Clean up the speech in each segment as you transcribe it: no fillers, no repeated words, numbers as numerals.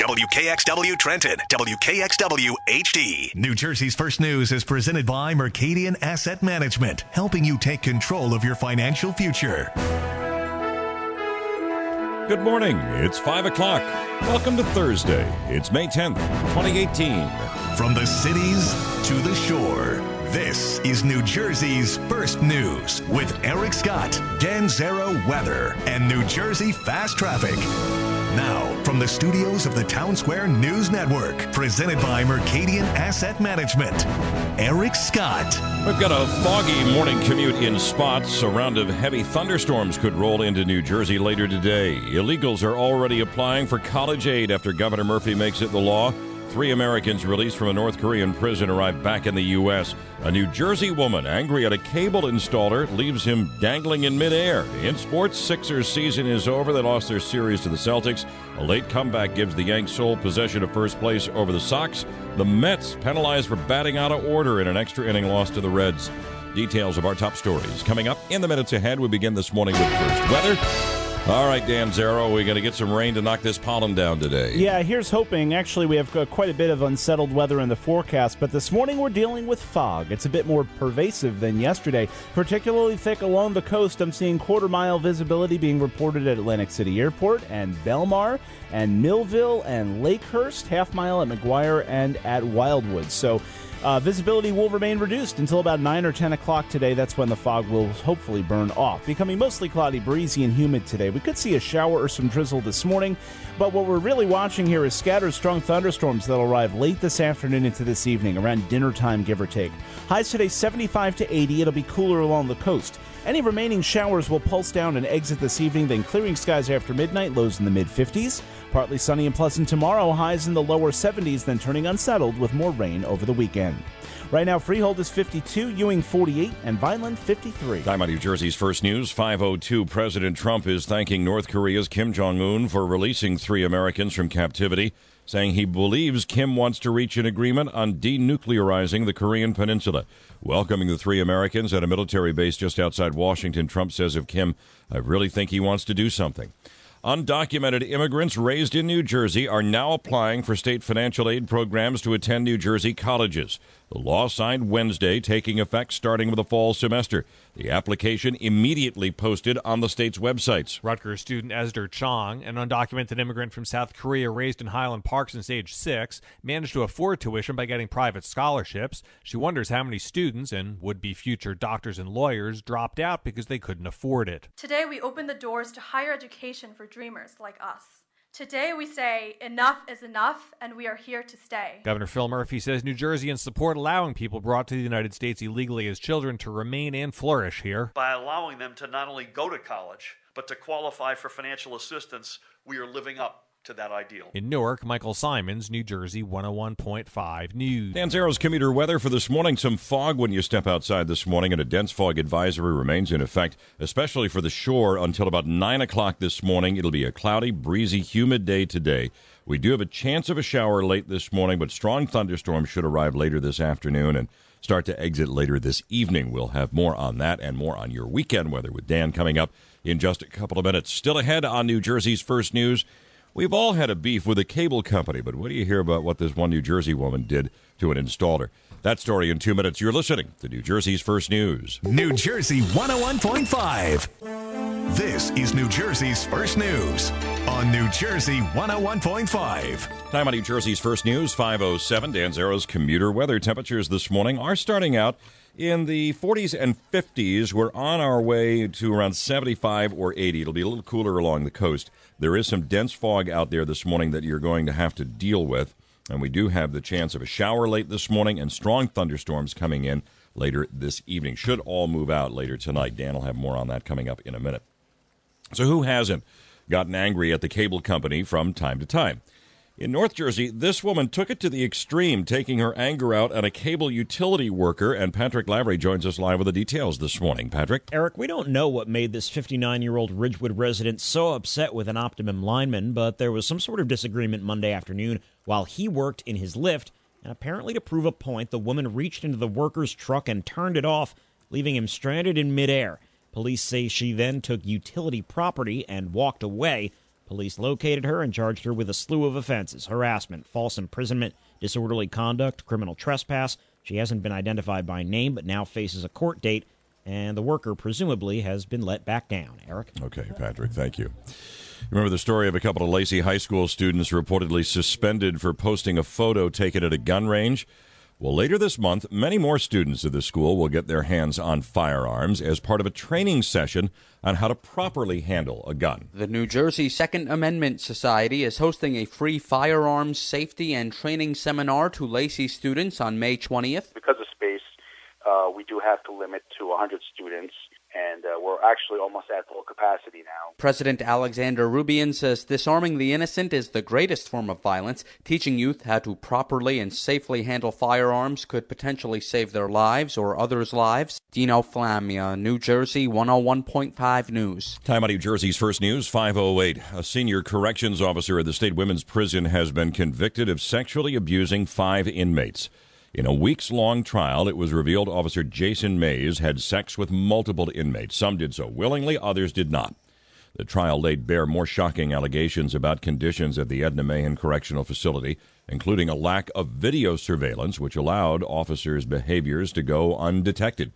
WKXW Trenton, WKXW HD. New Jersey's First News is presented by Mercadian Asset Management, helping you take control of your financial future. Good morning. It's 5 o'clock. Welcome to Thursday. It's May 10th, 2018. From the cities to the shore, this is New Jersey's First News with Eric Scott, Dan Zero Weather, and New Jersey Fast Traffic. Now, from the studios of the Town Square News Network, presented by Mercadian Asset Management, Eric Scott. We've got a foggy morning commute in spots. A round of heavy thunderstorms could roll into New Jersey later today. Illegals are already applying for college aid after Governor Murphy makes it the law. 3 Americans released from a North Korean prison arrived back in the U.S. A New Jersey woman angry at a cable installer leaves him dangling in midair. In sports, Sixers season is over. They lost their series to the Celtics. A late comeback gives the Yanks sole possession of first place over the Sox. The Mets penalized for batting out of order in an extra inning loss to the Reds. Details of our top stories coming up in the minutes ahead. We begin this morning with first weather. All right, Dan Zero, we're going to get some rain to knock this pollen down today. Yeah, here's hoping. Actually, we have quite a bit of unsettled weather in the forecast, but this morning we're dealing with fog. It's a bit more pervasive than yesterday, particularly thick along the coast. I'm seeing quarter-mile visibility being reported at Atlantic City Airport and Belmar and Millville and Lakehurst, half-mile at McGuire and at Wildwood. So visibility will remain reduced until about 9 or 10 o'clock today. That's when the fog will hopefully burn off. Becoming mostly cloudy, breezy, and humid today. We could see a shower or some drizzle this morning, but what we're really watching here is scattered strong thunderstorms that'll arrive late this afternoon into this evening, around dinner time, give or take. Highs today 75 to 80. It'll be cooler along the coast. Any remaining showers will pulse down and exit this evening, then clearing skies after midnight, lows in the mid-50s. Partly sunny and pleasant tomorrow, highs in the lower 70s, then turning unsettled with more rain over the weekend. Right now, Freehold is 52, Ewing 48, and Vineland 53. Time on New Jersey's First News, 5:02. President Trump is thanking North Korea's Kim Jong-un for releasing 3 Americans from captivity, saying he believes Kim wants to reach an agreement on denuclearizing the Korean peninsula. Welcoming the 3 Americans at a military base just outside Washington, Trump says of Kim, "I really think he wants to do something." Undocumented immigrants raised in New Jersey are now applying for state financial aid programs to attend New Jersey colleges. The law signed Wednesday, taking effect starting with the fall semester. The application immediately posted on the state's websites. Rutgers student Esther Chong, an undocumented immigrant from South Korea raised in Highland Park since age 6, managed to afford tuition by getting private scholarships. She wonders how many students and would-be future doctors and lawyers dropped out because they couldn't afford it. Today we open the doors to higher education for dreamers like us. Today we say enough is enough, and we are here to stay. Governor Phil Murphy says New Jerseyans support allowing people brought to the United States illegally as children to remain and flourish here. By allowing them to not only go to college, but to qualify for financial assistance, we are living up to that ideal. In Newark, Michael Simons, New Jersey 101.5 News. Dan Zero's commuter weather for this morning. Some fog when you step outside this morning, and a dense fog advisory remains in effect, especially for the shore until about 9 o'clock this morning. It'll be a cloudy, breezy, humid day today. We do have a chance of a shower late this morning, but strong thunderstorms should arrive later this afternoon and start to exit later this evening. We'll have more on that and more on your weekend weather with Dan coming up in just a couple of minutes. Still ahead on New Jersey's First News. We've all had a beef with a cable company, but what do you hear about what this one New Jersey woman did to an installer? That story in 2 minutes. You're listening to New Jersey's First News. New Jersey 101.5. This is New Jersey's First News on New Jersey 101.5. Time on New Jersey's First News, 5:07. Dan Zero's commuter weather. Temperatures this morning are starting out in the 40s and 50s. We're on our way to around 75 or 80. It'll be a little cooler along the coast. There is some dense fog out there this morning that you're going to have to deal with, and we do have the chance of a shower late this morning and strong thunderstorms coming in later this evening. Should all move out later tonight. Dan will have more on that coming up in a minute. So who hasn't gotten angry at the cable company from time to time? In North Jersey, this woman took it to the extreme, taking her anger out at a cable utility worker, and Patrick Lavery joins us live with the details this morning. Patrick? Eric, we don't know what made this 59-year-old Ridgewood resident so upset with an Optimum lineman, but there was some sort of disagreement Monday afternoon while he worked in his lift, and apparently to prove a point, the woman reached into the worker's truck and turned it off, leaving him stranded in midair. Police say she then took utility property and walked away. Police located her and charged her with a slew of offenses: harassment, false imprisonment, disorderly conduct, criminal trespass. She hasn't been identified by name, but now faces a court date, and the worker presumably has been let back down. Eric? Okay, Patrick, thank you. Remember the story of a couple of Lacey High School students reportedly suspended for posting a photo taken at a gun range? Well, later this month, many more students at the school will get their hands on firearms as part of a training session on how to properly handle a gun. The New Jersey Second Amendment Society is hosting a free firearms safety and training seminar to Lacey students on May 20th. Because of space, we do have to limit to 100 students, and we're actually almost at full capacity now. President Alexander Rubian says disarming the innocent is the greatest form of violence. Teaching youth how to properly and safely handle firearms could potentially save their lives or others' lives. Dino Flamia, New Jersey 101.5 News. Time out, New Jersey's First News, 5:08. A senior corrections officer at the state women's prison has been convicted of sexually abusing 5 inmates. In a weeks-long trial, it was revealed Officer Jason Mays had sex with multiple inmates. Some did so willingly, others did not. The trial laid bare more shocking allegations about conditions at the Edna Mahan Correctional Facility, including a lack of video surveillance, which allowed officers' behaviors to go undetected.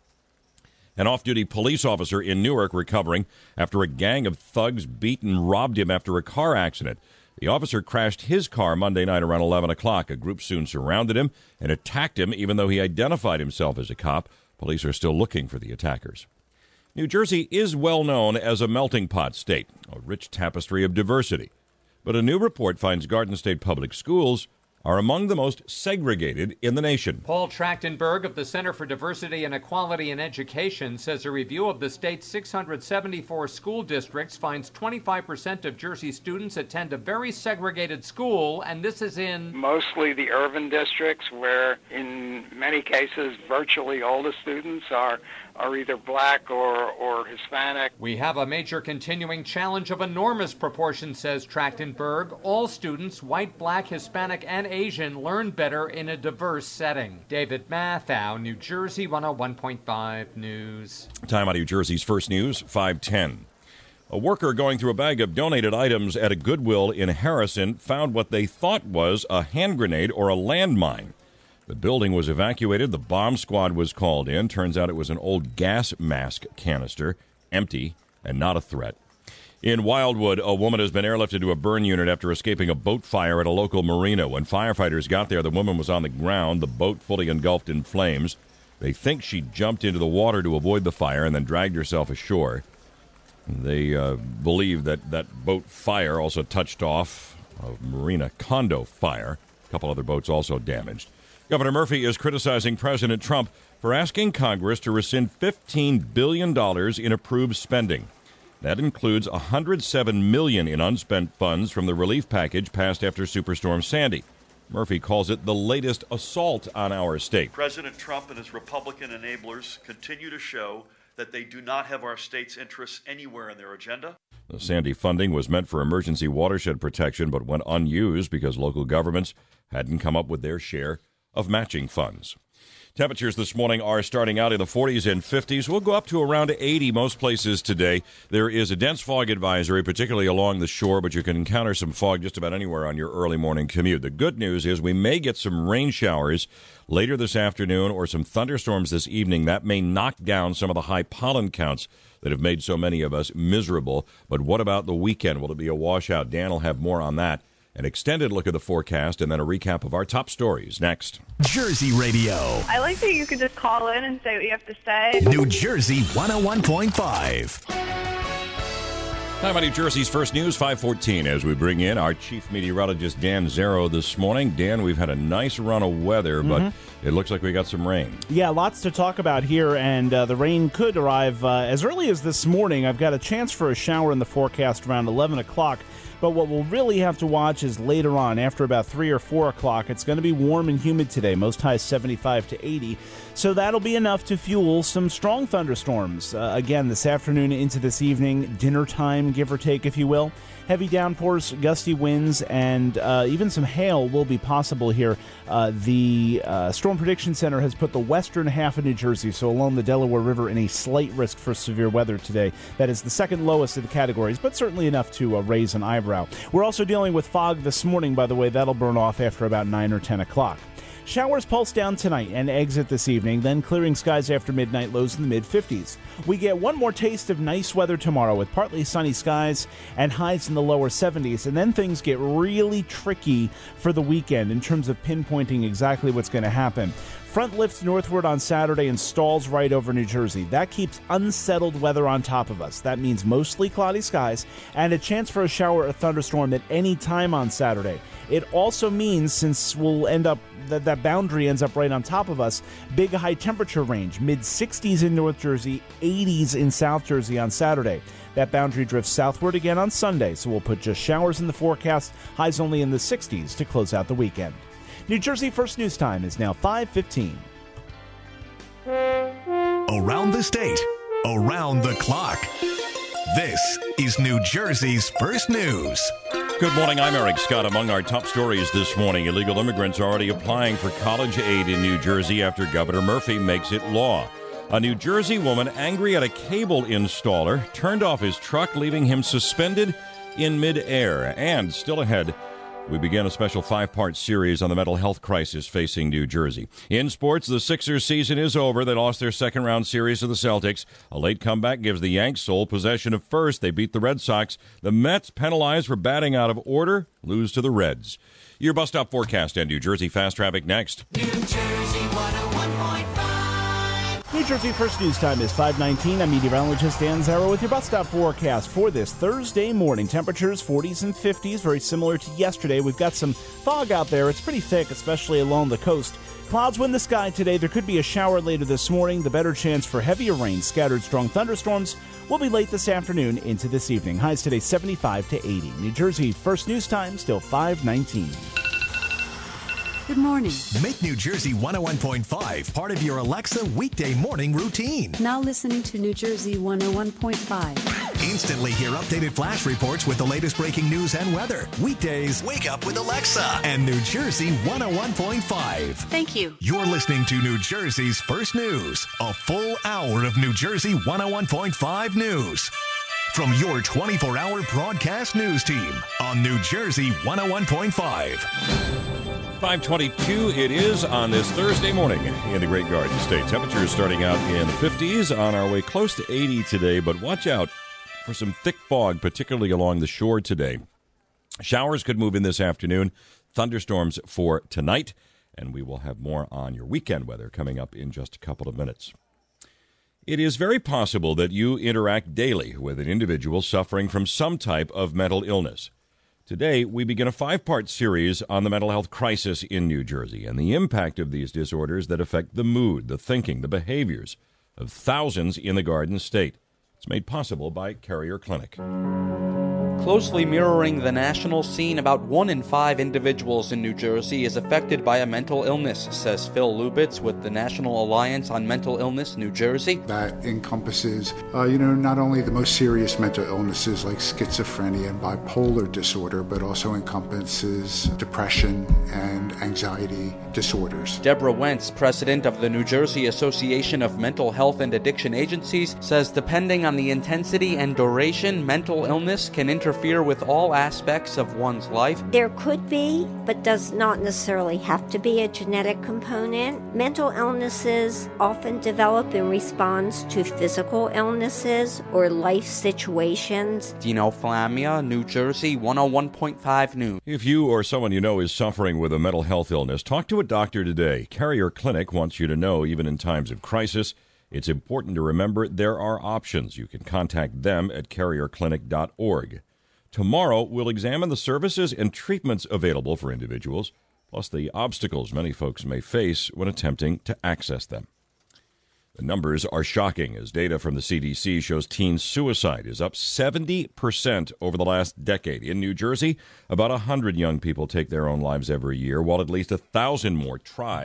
An off-duty police officer in Newark recovering after a gang of thugs beat and robbed him after a car accident. The officer crashed his car Monday night around 11 o'clock. A group soon surrounded him and attacked him, even though he identified himself as a cop. Police are still looking for the attackers. New Jersey is well known as a melting pot state, a rich tapestry of diversity. But a new report finds Garden State Public Schools are among the most segregated in the nation. Paul Trachtenberg of the Center for Diversity and Equality in Education says a review of the state's 674 school districts finds 25% of Jersey students attend a very segregated school, and this is in mostly the urban districts, where in many cases virtually all the students are either black or Hispanic. We have a major continuing challenge of enormous proportion, says Trachtenberg. All students, white, black, Hispanic, and Asian, learn better in a diverse setting. David Mathau, New Jersey 101.5 News. Time out, New Jersey's First News, 5:10. A worker going through a bag of donated items at a Goodwill in Harrison found what they thought was a hand grenade or a landmine. The building was evacuated. The bomb squad was called in. Turns out it was an old gas mask canister, empty and not a threat. In Wildwood, a woman has been airlifted to a burn unit after escaping a boat fire at a local marina. When firefighters got there, the woman was on the ground, the boat fully engulfed in flames. They think she jumped into the water to avoid the fire and then dragged herself ashore. They believe that boat fire also touched off a marina condo fire. A couple other boats also damaged. Governor Murphy is criticizing President Trump for asking Congress to rescind $15 billion in approved spending. That includes $107 million in unspent funds from the relief package passed after Superstorm Sandy. Murphy calls it the latest assault on our state. President Trump and his Republican enablers continue to show that they do not have our state's interests anywhere in their agenda. The Sandy funding was meant for emergency watershed protection but went unused because local governments hadn't come up with their share of matching funds. Temperatures this morning are starting out in the 40s and 50s. We'll go up to around 80 most places today. There is a dense fog advisory, particularly along the shore, but you can encounter some fog just about anywhere on your early morning commute. The good news is we may get some rain showers later this afternoon or some thunderstorms this evening. That may knock down some of the high pollen counts that have made so many of us miserable. But what about the weekend? Will it be a washout? Dan will have more on that. An extended look at the forecast and then a recap of our top stories next. Jersey Radio. I like that you can just call in and say what you have to say. New Jersey 101.5. Time on New Jersey's First News, 5:14, as we bring in our chief meteorologist, Dan Zero, this morning. Dan, we've had a nice run of weather, but it looks like we got some rain. Yeah, lots to talk about here, and the rain could arrive as early as this morning. I've got a chance for a shower in the forecast around 11 o'clock. But what we'll really have to watch is later on, after about 3 or 4 o'clock. It's going to be warm and humid today, most highs 75 to 80. So that'll be enough to fuel some strong thunderstorms. Again, this afternoon into this evening, dinner time, give or take, if you will. Heavy downpours, gusty winds, and even some hail will be possible here. The Storm Prediction Center has put the western half of New Jersey, so along the Delaware River, in a slight risk for severe weather today. That is the second lowest of the categories, but certainly enough to raise an eyebrow. We're also dealing with fog this morning, by the way. That'll burn off after about 9 or 10 o'clock. Showers pulse down tonight and exit this evening, then clearing skies after midnight, lows in the mid-50s. We get one more taste of nice weather tomorrow with partly sunny skies and highs in the lower 70s, and then things get really tricky for the weekend in terms of pinpointing exactly what's going to happen. Front lifts northward on Saturday and stalls right over New Jersey. That keeps unsettled weather on top of us. That means mostly cloudy skies and a chance for a shower or thunderstorm at any time on Saturday. It also means, since we'll end up, that boundary ends up right on top of us, big high temperature range, mid-60s in North Jersey, 80s in South Jersey on Saturday. That boundary drifts southward again on Sunday, so we'll put just showers in the forecast, highs only in the 60s to close out the weekend. New Jersey First News Time is now 5:15. Around the state, around the clock. This is New Jersey's First News. Good morning, I'm Eric Scott. Among our top stories this morning, illegal immigrants are already applying for college aid in New Jersey after Governor Murphy makes it law. A New Jersey woman angry at a cable installer turned off his truck, leaving him suspended in midair. And still ahead, we begin a special 5-part series on the mental health crisis facing New Jersey. In sports, the Sixers season is over. They lost their second-round series to the Celtics. A late comeback gives the Yanks sole possession of first. They beat the Red Sox. The Mets, penalized for batting out of order, lose to the Reds. Your bus stop forecast and New Jersey fast traffic next. New Jersey 101.5. New Jersey First News Time is 5:19. I'm meteorologist Dan Zarrow with your bus stop forecast for this Thursday morning. Temperatures 40s and 50s, very similar to yesterday. We've got some fog out there. It's pretty thick, especially along the coast. Clouds win the sky today. There could be a shower later this morning. The better chance for heavier rain, scattered strong thunderstorms will be late this afternoon into this evening. Highs today 75 to 80. New Jersey First News Time still 5:19. Good morning. Make New Jersey 101.5 part of your Alexa weekday morning routine. Now listening to New Jersey 101.5. Instantly hear updated flash reports with the latest breaking news and weather. Weekdays, wake up with Alexa and New Jersey 101.5. Thank you. You're listening to New Jersey's First News, a full hour of New Jersey 101.5 news. From your 24-hour broadcast news team on New Jersey 101.5. 5:22 it is on this Thursday morning in the Great Garden State. Temperatures starting out in the 50s, on our way close to 80 today, but watch out for some thick fog, particularly along the shore today. Showers could move in this afternoon, thunderstorms for tonight, and we will have more on your weekend weather coming up in just a couple of minutes. It is very possible that you interact daily with an individual suffering from some type of mental illness. Today, we begin a 5-part series on the mental health crisis in New Jersey and the impact of these disorders that affect the mood, the thinking, the behaviors of thousands in the Garden State. It's made possible by Carrier Clinic. Closely mirroring the national scene, about 1 in 5 individuals in New Jersey is affected by a mental illness, says Phil Lubitz with the National Alliance on Mental Illness, New Jersey. That encompasses, not only the most serious mental illnesses like schizophrenia and bipolar disorder, but also encompasses depression and anxiety disorders. Deborah Wentz, president of the New Jersey Association of Mental Health and Addiction Agencies, says depending on the intensity and duration, mental illness can interfere with all aspects of one's life. There could be, but does not necessarily have to be, a genetic component. Mental illnesses often develop in response to physical illnesses or life situations. Dino Flamia, New Jersey 101.5 News. If you or someone you know is suffering with a mental health illness, talk to a doctor today. Carrier Clinic wants you to know, even in times of crisis, it's important to remember there are options. You can contact them at carrierclinic.org. Tomorrow, we'll examine the services and treatments available for individuals, plus the obstacles many folks may face when attempting to access them. The numbers are shocking, as data from the CDC shows teen suicide is up 70% over the last decade. In New Jersey, about 100 young people take their own lives every year, while at least 1,000 more try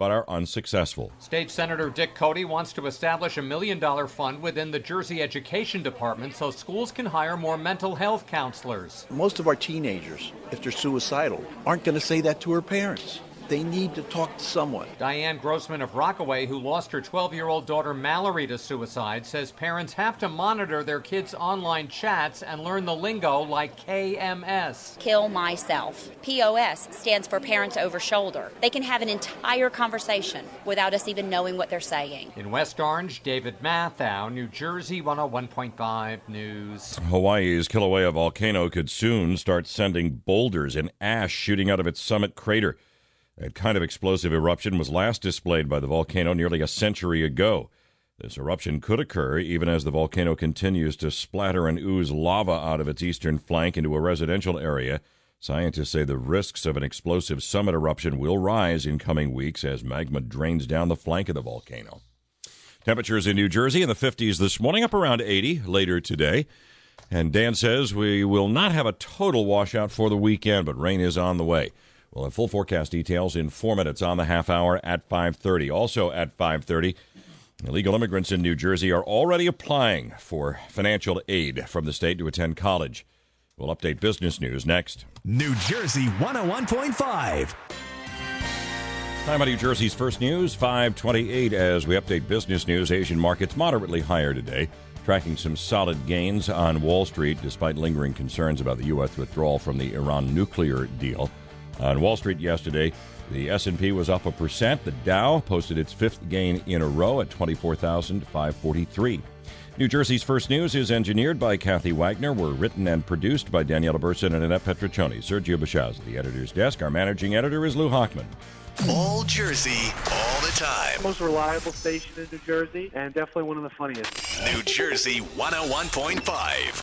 but are unsuccessful. State Senator Dick Cody wants to establish a $1 million fund within the Jersey Education Department so schools can hire more mental health counselors. Most of our teenagers, if they're suicidal, aren't going to say that to their parents. They need to talk to someone. Diane Grossman of Rockaway, who lost her 12-year-old daughter Mallory to suicide, says parents have to monitor their kids' online chats and learn the lingo like KMS. Kill myself. POS stands for Parents Over Shoulder. They can have an entire conversation without us even knowing what they're saying. In West Orange, David Mathau, New Jersey 101.5 News. Hawaii's Kilauea volcano could soon start sending boulders and ash shooting out of its summit crater. That kind of explosive eruption was last displayed by the volcano nearly a century ago. This eruption could occur even as the volcano continues to splatter and ooze lava out of its eastern flank into a residential area. Scientists say the risks of an explosive summit eruption will rise in coming weeks as magma drains down the flank of the volcano. Temperatures in New Jersey in the 50s this morning, up around 80 later today. And Dan says we will not have a total washout for the weekend, but rain is on the way. We'll have full forecast details in 4 minutes on the half hour at 5:30. Also at 5:30, illegal immigrants in New Jersey are already applying for financial aid from the state to attend college. We'll update business news next. New Jersey 101.5. Time on New Jersey's first news, 5:28. As we update business news, Asian markets moderately higher today, tracking some solid gains on Wall Street despite lingering concerns about the U.S. withdrawal from the Iran nuclear deal. On Wall Street yesterday, the S&P was up 1%. The Dow posted its fifth gain in a row at 24,543. New Jersey's First News is engineered by Kathy Wagner. We're written and produced by Daniela Burson and Annette Petriccioni. Sergio Bashaz at the editor's desk. Our managing editor is Lou Hockman. All Jersey, all the time. Most reliable station in New Jersey, and definitely one of the funniest. New Jersey 101.5.